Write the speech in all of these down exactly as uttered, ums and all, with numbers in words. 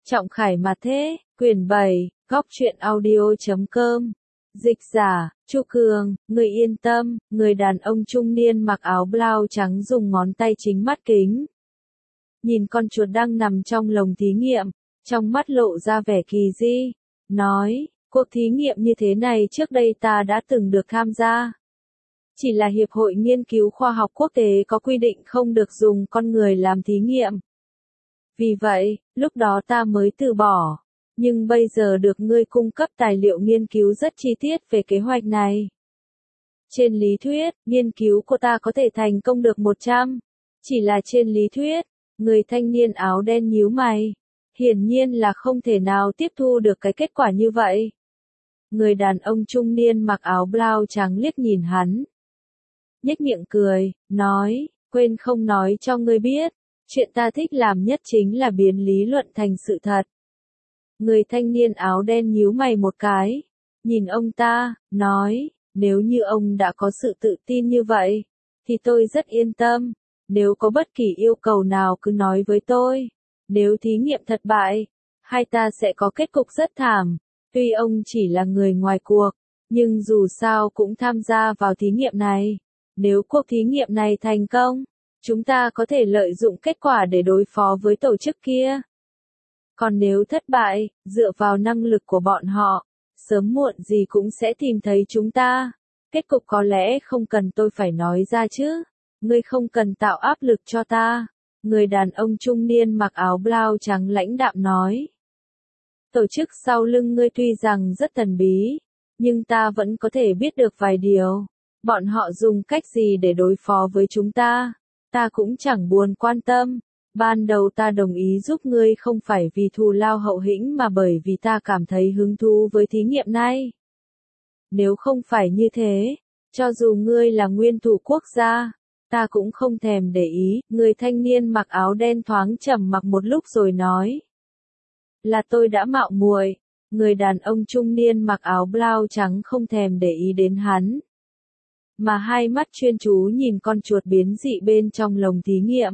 Trọng Khải mà thế, quyển bảy, góc truyện audio.com. Dịch giả, Chu Cường, người yên tâm, người đàn ông trung niên mặc áo blau trắng dùng ngón tay chính mắt kính. Nhìn con chuột đang nằm trong lồng thí nghiệm, trong mắt lộ ra vẻ kỳ di, nói, cuộc thí nghiệm như thế này trước đây ta đã từng được tham gia. Chỉ là Hiệp hội Nghiên cứu Khoa học Quốc tế có quy định không được dùng con người làm thí nghiệm. Vì vậy, lúc đó ta mới từ bỏ. Nhưng bây giờ được ngươi cung cấp tài liệu nghiên cứu rất chi tiết về kế hoạch này. Trên lý thuyết, nghiên cứu của ta có thể thành công được một trăm. Chỉ là trên lý thuyết, người thanh niên áo đen nhíu mày. Hiển nhiên là không thể nào tiếp thu được cái kết quả như vậy. Người đàn ông trung niên mặc áo blau trắng liếc nhìn hắn. Nhếch miệng cười, nói, quên không nói cho ngươi biết, chuyện ta thích làm nhất chính là biến lý luận thành sự thật. Người thanh niên áo đen nhíu mày một cái, nhìn ông ta, nói, nếu như ông đã có sự tự tin như vậy, thì tôi rất yên tâm, nếu có bất kỳ yêu cầu nào cứ nói với tôi, nếu thí nghiệm thất bại, hai ta sẽ có kết cục rất thảm, tuy ông chỉ là người ngoài cuộc, nhưng dù sao cũng tham gia vào thí nghiệm này, nếu cuộc thí nghiệm này thành công, chúng ta có thể lợi dụng kết quả để đối phó với tổ chức kia. Còn nếu thất bại, dựa vào năng lực của bọn họ, sớm muộn gì cũng sẽ tìm thấy chúng ta. Kết cục có lẽ không cần tôi phải nói ra chứ. Ngươi không cần tạo áp lực cho ta. Người đàn ông trung niên mặc áo blau trắng lãnh đạm nói. Tổ chức sau lưng ngươi tuy rằng rất thần bí, nhưng ta vẫn có thể biết được vài điều. Bọn họ dùng cách gì để đối phó với chúng ta, ta cũng chẳng buồn quan tâm. Ban đầu ta đồng ý giúp ngươi không phải vì thù lao hậu hĩnh mà bởi vì ta cảm thấy hứng thú với thí nghiệm này. Nếu không phải như thế, cho dù ngươi là nguyên thủ quốc gia, ta cũng không thèm để ý. Người thanh niên mặc áo đen thoáng trầm mặc một lúc rồi nói. Là tôi đã mạo muội. Người đàn ông trung niên mặc áo blau trắng không thèm để ý đến hắn, mà hai mắt chuyên chú nhìn con chuột biến dị bên trong lồng thí nghiệm.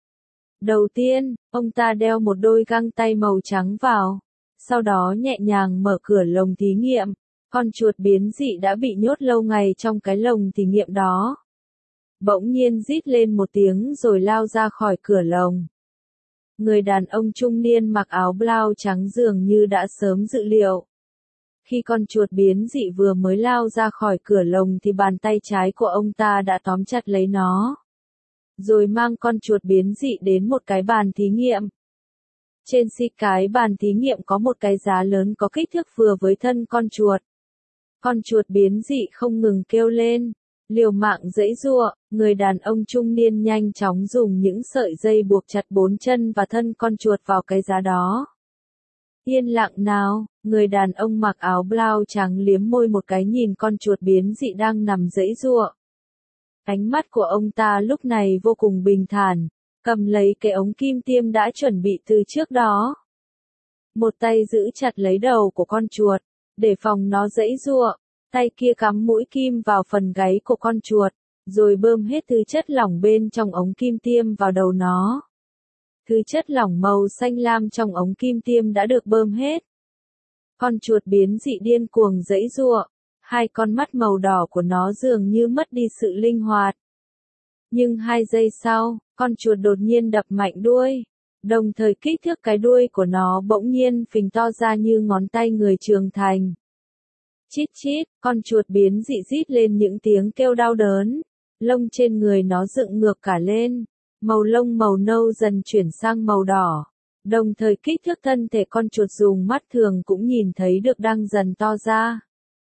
Đầu tiên, ông ta đeo một đôi găng tay màu trắng vào, sau đó nhẹ nhàng mở cửa lồng thí nghiệm, con chuột biến dị đã bị nhốt lâu ngày trong cái lồng thí nghiệm đó. Bỗng nhiên rít lên một tiếng rồi lao ra khỏi cửa lồng. Người đàn ông trung niên mặc áo blau trắng dường như đã sớm dự liệu. Khi con chuột biến dị vừa mới lao ra khỏi cửa lồng thì bàn tay trái của ông ta đã tóm chặt lấy nó, rồi mang con chuột biến dị đến một cái bàn thí nghiệm. Trên xi cái bàn thí nghiệm có một cái giá lớn có kích thước vừa với thân con chuột. Con chuột biến dị không ngừng kêu lên, liều mạng giãy giụa. Người đàn ông trung niên nhanh chóng dùng những sợi dây buộc chặt bốn chân và thân con chuột vào cái giá đó. Yên lặng nào, người đàn ông mặc áo blau trắng liếm môi một cái nhìn con chuột biến dị đang nằm giãy giụa. Ánh mắt của ông ta lúc này vô cùng bình thản, cầm lấy cái ống kim tiêm đã chuẩn bị từ trước đó. Một tay giữ chặt lấy đầu của con chuột, để phòng nó giãy giụa, tay kia cắm mũi kim vào phần gáy của con chuột, rồi bơm hết thứ chất lỏng bên trong ống kim tiêm vào đầu nó. Thứ chất lỏng màu xanh lam trong ống kim tiêm đã được bơm hết. Con chuột biến dị điên cuồng giãy giụa. Hai con mắt màu đỏ của nó dường như mất đi sự linh hoạt. Nhưng hai giây sau, con chuột đột nhiên đập mạnh đuôi. Đồng thời kích thước cái đuôi của nó bỗng nhiên phình to ra như ngón tay người trưởng thành. Chít chít, con chuột biến dị rít lên những tiếng kêu đau đớn. Lông trên người nó dựng ngược cả lên. Màu lông màu nâu dần chuyển sang màu đỏ. Đồng thời kích thước thân thể con chuột dùng mắt thường cũng nhìn thấy được đang dần to ra.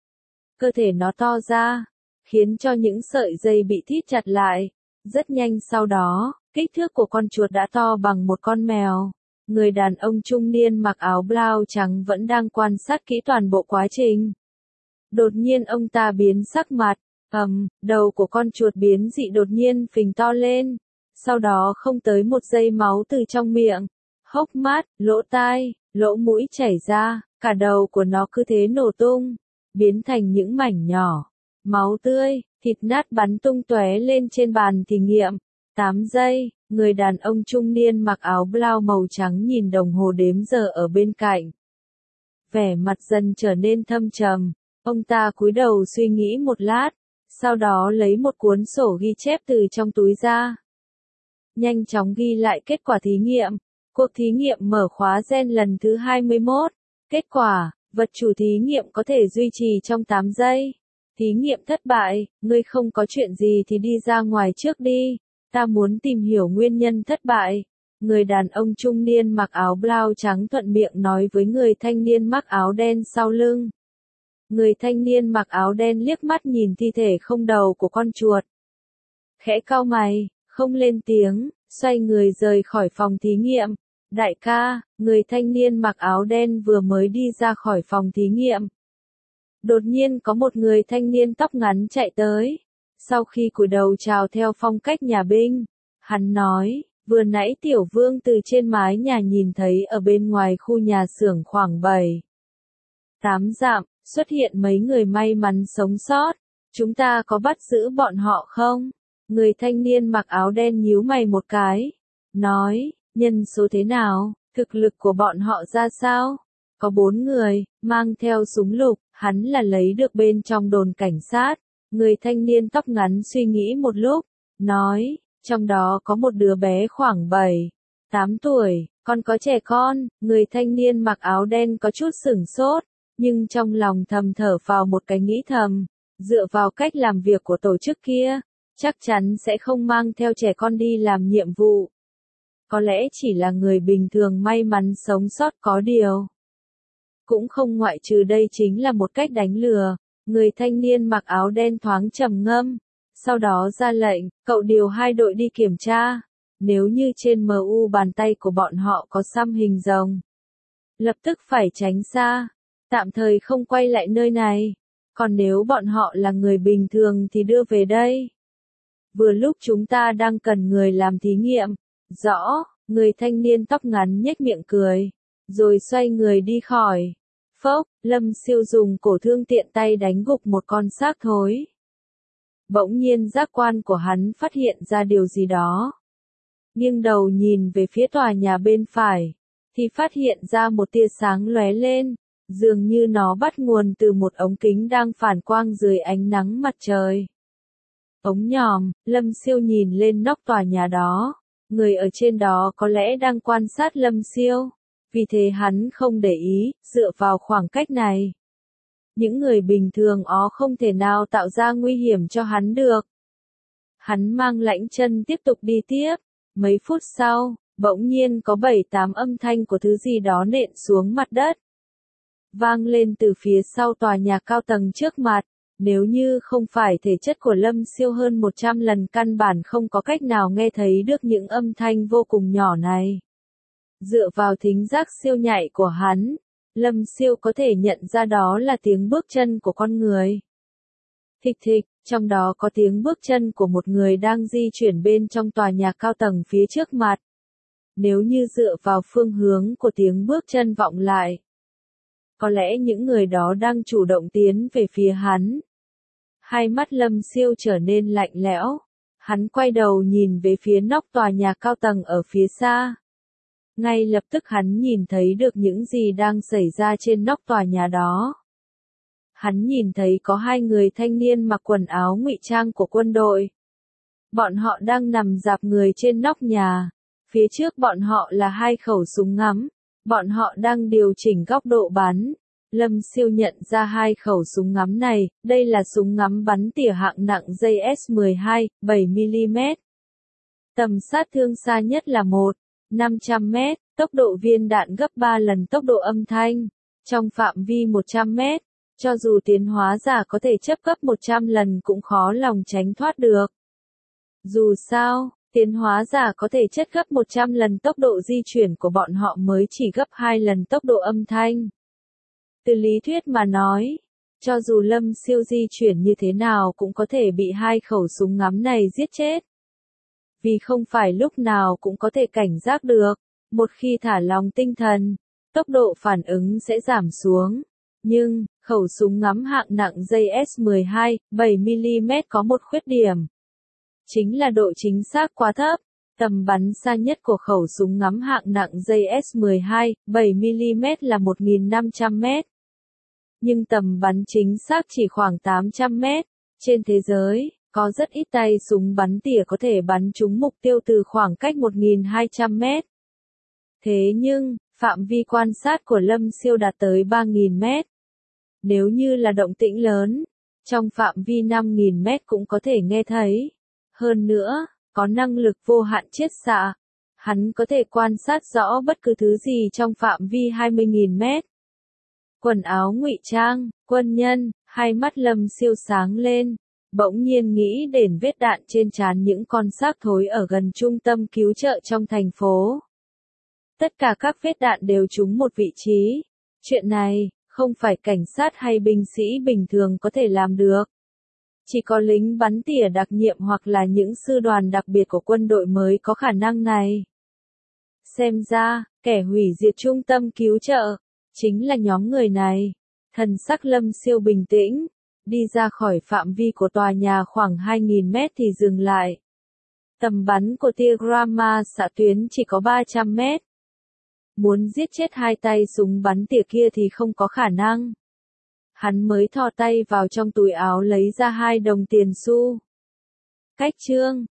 Cơ thể nó to ra, khiến cho những sợi dây bị thít chặt lại. Rất nhanh sau đó, kích thước của con chuột đã to bằng một con mèo. Người đàn ông trung niên mặc áo blau trắng vẫn đang quan sát kỹ toàn bộ quá trình. Đột nhiên ông ta biến sắc mặt, ầm, đầu của con chuột biến dị đột nhiên phình to lên. Sau đó không tới một giây máu từ trong miệng, hốc mắt, lỗ tai, lỗ mũi chảy ra, cả đầu của nó cứ thế nổ tung, biến thành những mảnh nhỏ, máu tươi, thịt nát bắn tung tóe lên trên bàn thí nghiệm. tám giây, người đàn ông trung niên mặc áo blau màu trắng nhìn đồng hồ đếm giờ ở bên cạnh. Vẻ mặt dần trở nên thâm trầm, ông ta cúi đầu suy nghĩ một lát, sau đó lấy một cuốn sổ ghi chép từ trong túi ra. Nhanh chóng ghi lại kết quả thí nghiệm. Cuộc thí nghiệm mở khóa gen lần thứ hai mươi mốt. Kết quả, vật chủ thí nghiệm có thể duy trì trong tám giây. Thí nghiệm thất bại, ngươi không có chuyện gì thì đi ra ngoài trước đi. Ta muốn tìm hiểu nguyên nhân thất bại. Người đàn ông trung niên mặc áo blau trắng thuận miệng nói với người thanh niên mặc áo đen sau lưng. Người thanh niên mặc áo đen liếc mắt nhìn thi thể không đầu của con chuột. Khẽ cau mày, không lên tiếng, xoay người rời khỏi phòng thí nghiệm. Đại ca, người thanh niên mặc áo đen vừa mới đi ra khỏi phòng thí nghiệm. Đột nhiên có một người thanh niên tóc ngắn chạy tới. Sau khi cúi đầu chào theo phong cách nhà binh, hắn nói, vừa nãy tiểu vương từ trên mái nhà nhìn thấy ở bên ngoài khu nhà xưởng khoảng bảy, tám dặm, xuất hiện mấy người may mắn sống sót. Chúng ta có bắt giữ bọn họ không? Người thanh niên mặc áo đen nhíu mày một cái. Nói, nhân số thế nào? Thực lực của bọn họ ra sao? Có bốn người, mang theo súng lục, hắn là lấy được bên trong đồn cảnh sát. Người thanh niên tóc ngắn suy nghĩ một lúc, nói, trong đó có một đứa bé khoảng bảy, tám tuổi, còn có trẻ con. Người thanh niên mặc áo đen có chút sửng sốt, nhưng trong lòng thầm thở vào một cái nghĩ thầm, dựa vào cách làm việc của tổ chức kia, chắc chắn sẽ không mang theo trẻ con đi làm nhiệm vụ. Có lẽ chỉ là người bình thường may mắn sống sót có điều. Cũng không ngoại trừ đây chính là một cách đánh lừa. Người thanh niên mặc áo đen thoáng trầm ngâm, sau đó ra lệnh, cậu điều hai đội đi kiểm tra. Nếu như trên em u bàn tay của bọn họ có xăm hình rồng, lập tức phải tránh xa, tạm thời không quay lại nơi này. Còn nếu bọn họ là người bình thường thì đưa về đây. Vừa lúc chúng ta đang cần người làm thí nghiệm. Rõ, người thanh niên tóc ngắn nhếch miệng cười, rồi xoay người đi khỏi. Phốc, Lâm Siêu dùng cổ thương tiện tay đánh gục một con xác thối. Bỗng nhiên giác quan của hắn phát hiện ra điều gì đó. Nghiêng đầu nhìn về phía tòa nhà bên phải, thì phát hiện ra một tia sáng lóe lên, dường như nó bắt nguồn từ một ống kính đang phản quang dưới ánh nắng mặt trời. Ống nhòm, Lâm Siêu nhìn lên nóc tòa nhà đó. Người ở trên đó có lẽ đang quan sát Lâm Siêu. Vì thế hắn không để ý, dựa vào khoảng cách này. Những người bình thường ó không thể nào tạo ra nguy hiểm cho hắn được. Hắn mang lãnh chân tiếp tục đi tiếp. Mấy phút sau, bỗng nhiên có bảy tám âm thanh của thứ gì đó nện xuống mặt đất. Vang lên từ phía sau tòa nhà cao tầng trước mặt. Nếu như không phải thể chất của Lâm Siêu hơn một trăm lần căn bản không có cách nào nghe thấy được những âm thanh vô cùng nhỏ này. Dựa vào thính giác siêu nhạy của hắn, Lâm Siêu có thể nhận ra đó là tiếng bước chân của con người. Thịch thịch, trong đó có tiếng bước chân của một người đang di chuyển bên trong tòa nhà cao tầng phía trước mặt. Nếu như dựa vào phương hướng của tiếng bước chân vọng lại, có lẽ những người đó đang chủ động tiến về phía hắn. Hai mắt Lâm Siêu trở nên lạnh lẽo. Hắn quay đầu nhìn về phía nóc tòa nhà cao tầng ở phía xa. Ngay lập tức hắn nhìn thấy được những gì đang xảy ra trên nóc tòa nhà đó. Hắn nhìn thấy có hai người thanh niên mặc quần áo ngụy trang của quân đội. Bọn họ đang nằm rạp người trên nóc nhà. Phía trước bọn họ là hai khẩu súng ngắm. Bọn họ đang điều chỉnh góc độ bắn. Lâm Siêu nhận ra hai khẩu súng ngắm này, đây là súng ngắm bắn tỉa hạng nặng J S mười hai, bảy mi li mét. Tầm sát thương xa nhất là một nghìn năm trăm mét, tốc độ viên đạn gấp ba lần tốc độ âm thanh. Trong phạm vi một trăm mét, cho dù tiến hóa giả có thể chấp gấp một trăm lần cũng khó lòng tránh thoát được. Dù sao, tiến hóa giả có thể chất gấp một trăm lần tốc độ di chuyển của bọn họ mới chỉ gấp hai lần tốc độ âm thanh. Từ lý thuyết mà nói, cho dù Lâm Siêu di chuyển như thế nào cũng có thể bị hai khẩu súng ngắm này giết chết. Vì không phải lúc nào cũng có thể cảnh giác được, một khi thả lòng tinh thần, tốc độ phản ứng sẽ giảm xuống. Nhưng, khẩu súng ngắm hạng nặng J S mười hai, bảy mi li mét có một khuyết điểm. chính là độ chính xác quá thấp. Tầm bắn xa nhất của khẩu súng ngắm hạng nặng J S mười hai, bảy mi li mét là một nghìn năm trăm mét. Nhưng tầm bắn chính xác chỉ khoảng tám trăm mét. Trên thế giới, có rất ít tay súng bắn tỉa có thể bắn trúng mục tiêu từ khoảng cách một nghìn hai trăm mét. Thế nhưng, phạm vi quan sát của Lâm Siêu đạt tới ba nghìn mét. Nếu như là động tĩnh lớn, trong phạm vi năm nghìn mét cũng có thể nghe thấy. Hơn nữa, có năng lực vô hạn chiết xạ. Hắn có thể quan sát rõ bất cứ thứ gì trong phạm vi hai mươi nghìn mét. Quần áo ngụy trang, quân nhân, hai mắt Lâm Siêu sáng lên, bỗng nhiên nghĩ đến vết đạn trên trán những con xác thối ở gần trung tâm cứu trợ trong thành phố. Tất cả các vết đạn đều trúng một vị trí. Chuyện này, không phải cảnh sát hay binh sĩ bình thường có thể làm được. Chỉ có lính bắn tỉa đặc nhiệm hoặc là những sư đoàn đặc biệt của quân đội mới có khả năng này. Xem ra, kẻ hủy diệt trung tâm cứu trợ, chính là nhóm người này. Thần sắc Lâm Siêu bình tĩnh, đi ra khỏi phạm vi của tòa nhà khoảng hai nghìn mét thì dừng lại. Tầm bắn của tia gamma xạ tuyến chỉ có ba trăm mét. Muốn giết chết hai tay súng bắn tỉa kia thì không có khả năng. Hắn mới thò tay vào trong túi áo lấy ra hai đồng tiền xu. Cách chương